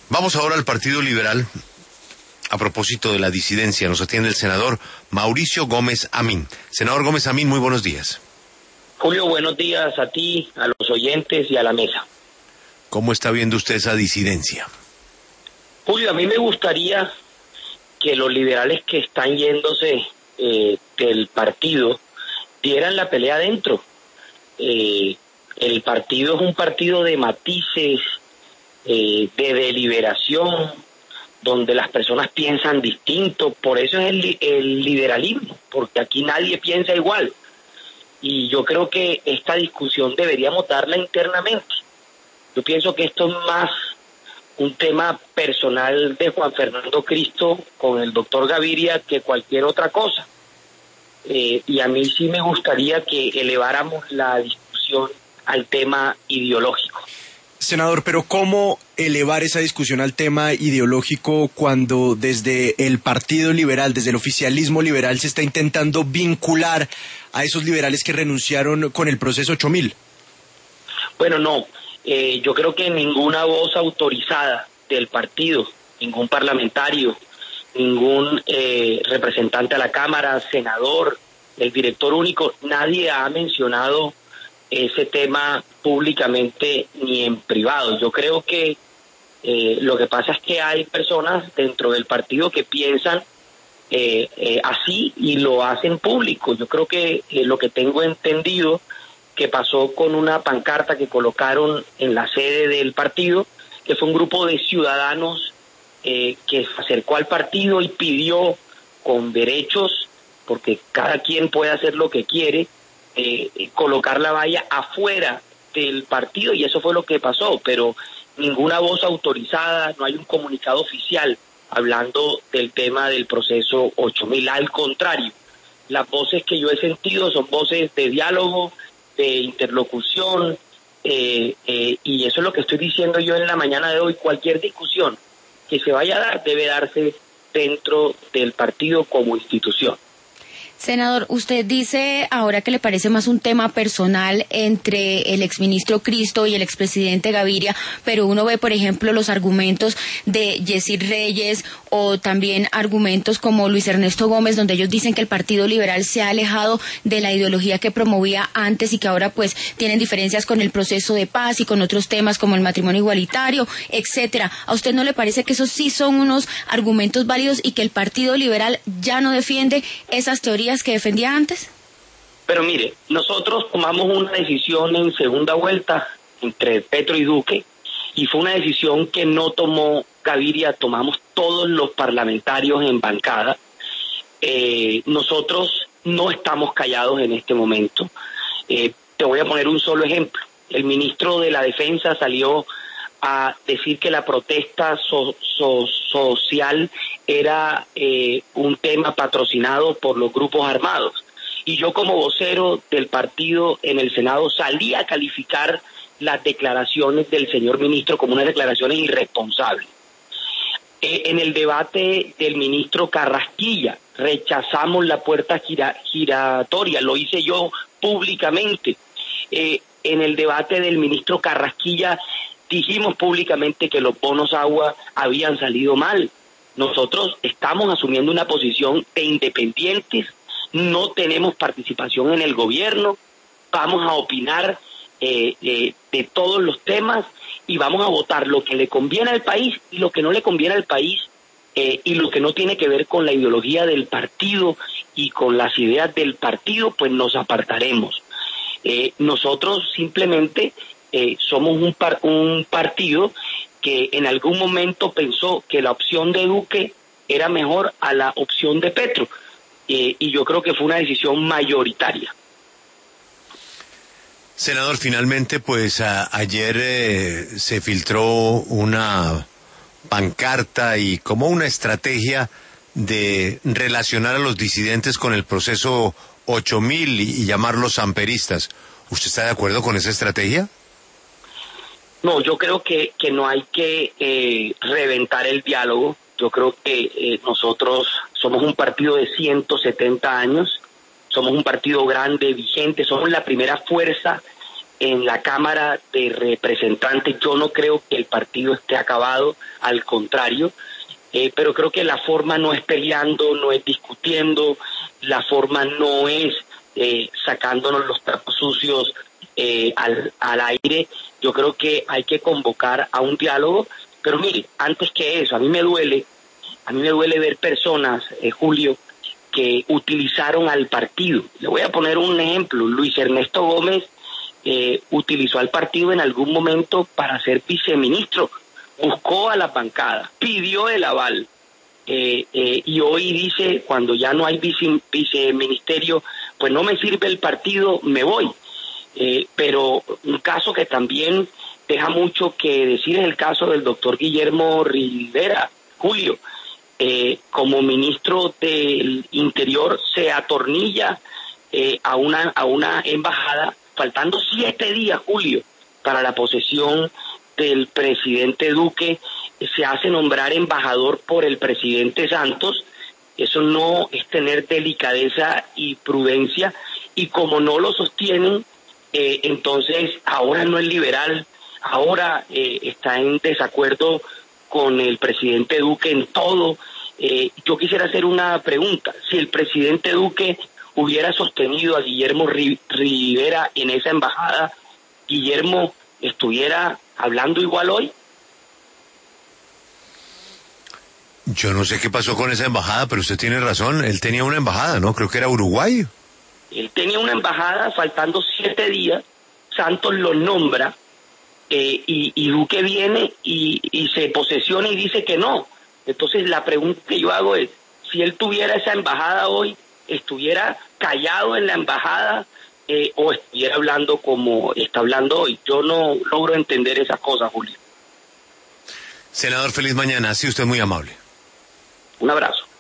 Vamos ahora al Partido Liberal. A propósito de la disidencia, nos atiende el senador Mauricio Gómez Amín. Senador Gómez Amín, muy buenos días. Julio, buenos días a ti, a los oyentes y a la mesa. ¿Cómo está viendo usted esa disidencia? Julio, a mí me gustaría que los liberales que están yéndose del partido dieran la pelea adentro. El partido es un partido de matices, de deliberación, donde las personas piensan distinto. Por eso es el liberalismo, porque aquí nadie piensa igual. Y yo creo que esta discusión deberíamos darla internamente. Yo pienso que esto es más un tema personal de Juan Fernando Cristo con el doctor Gaviria que cualquier otra cosa. Y a mí sí me gustaría que eleváramos la discusión al tema ideológico. Senador, pero ¿cómo elevar esa discusión al tema ideológico cuando desde el Partido Liberal, desde el oficialismo liberal, se está intentando vincular a esos liberales que renunciaron con el proceso 8000? Bueno, no. Yo creo que ninguna voz autorizada del partido, ningún parlamentario, ningún representante a la Cámara, senador, el director único, nadie ha mencionado ese tema públicamente ni en privado. Yo creo que lo que pasa es que hay personas dentro del partido que piensan así y lo hacen público. Yo creo que lo que tengo entendido que pasó con una pancarta que colocaron en la sede del partido, que fue un grupo de ciudadanos que se acercó al partido y pidió con derechos, porque cada quien puede hacer lo que quiere, colocar la valla afuera del partido, y eso fue lo que pasó, pero ninguna voz autorizada, no hay un comunicado oficial hablando del tema del proceso 8000. Al contrario, las voces que yo he sentido son voces de diálogo, de interlocución, y eso es lo que estoy diciendo yo en la mañana de hoy. Cualquier discusión que se vaya a dar debe darse dentro del partido como institución. Senador, usted dice ahora que le parece más un tema personal entre el exministro Cristo y el expresidente Gaviria, pero uno ve, por ejemplo, los argumentos de Yesid Reyes o también argumentos como Luis Ernesto Gómez, donde ellos dicen que el Partido Liberal se ha alejado de la ideología que promovía antes y que ahora pues tienen diferencias con el proceso de paz y con otros temas como el matrimonio igualitario, etcétera. ¿A usted no le parece que esos sí son unos argumentos válidos y que el Partido Liberal ya no defiende esas teorías que defendía antes? Pero mire, nosotros tomamos una decisión en segunda vuelta entre Petro y Duque, y fue una decisión que no tomó Gaviria, tomamos todos los parlamentarios en bancada. Nosotros no estamos callados en este momento. Te voy a poner un solo ejemplo. El ministro de la Defensa salió a decir que la protesta social era un tema patrocinado por los grupos armados. Y yo como vocero del partido en el Senado salí a calificar las declaraciones del señor ministro como unas declaraciones irresponsables. En el debate del ministro Carrasquilla rechazamos la puerta giratoria, lo hice yo públicamente. En el debate del ministro Carrasquilla dijimos públicamente que los bonos agua habían salido mal. Nosotros estamos asumiendo una posición de independientes, no tenemos participación en el gobierno, vamos a opinar de todos los temas y vamos a votar lo que le conviene al país y lo que no le conviene al país, y lo que no tiene que ver con la ideología del partido y con las ideas del partido, pues nos apartaremos. Nosotros simplemente somos un partido que en algún momento pensó que la opción de Duque era mejor a la opción de Petro, y yo creo que fue una decisión mayoritaria. Senador, finalmente, pues ayer se filtró una pancarta y como una estrategia de relacionar a los disidentes con el proceso 8000 y llamarlos amperistas. ¿Usted está de acuerdo con esa estrategia? No, yo creo que no hay que reventar el diálogo. Yo creo que nosotros somos un partido de 170 años, somos un partido grande, vigente, somos la primera fuerza en la Cámara de Representantes. Yo no creo que el partido esté acabado, al contrario, pero creo que la forma no es peleando, no es discutiendo, la forma no es sacándonos los trapos sucios al aire. Yo creo que hay que convocar a un diálogo, pero mire, antes que eso, a mí me duele ver personas, Julio, que utilizaron al partido. Le voy a poner un ejemplo. Luis Ernesto Gómez utilizó al partido en algún momento para ser viceministro, buscó a la bancada, pidió el aval, y hoy dice, cuando ya no hay viceministerio, pues no me sirve el partido, me voy. Pero un caso que también deja mucho que decir es el caso del doctor Guillermo Rivera, Julio. Como ministro del Interior se atornilla a una embajada, faltando 7 días, Julio, para la posesión del presidente Duque. Se hace nombrar embajador por el presidente Santos. Eso no es tener delicadeza y prudencia, y como no lo sostienen, entonces ahora no es liberal, ahora está en desacuerdo con el presidente Duque en todo. Yo quisiera hacer una pregunta. Si el presidente Duque hubiera sostenido a Guillermo Rivera en esa embajada, ¿Guillermo estuviera hablando igual hoy? Yo no sé qué pasó con esa embajada, pero usted tiene razón. Él tenía una embajada, ¿no? Creo que era Uruguay. Él tenía una embajada, faltando 7 días, Santos lo nombra, y Duque viene y se posesiona y dice que no. Entonces la pregunta que yo hago es, si él tuviera esa embajada hoy, ¿estuviera callado en la embajada o estuviera hablando como está hablando hoy? Yo no logro entender esas cosas, Julio. Senador, feliz mañana. Sí, usted es muy amable. Un abrazo.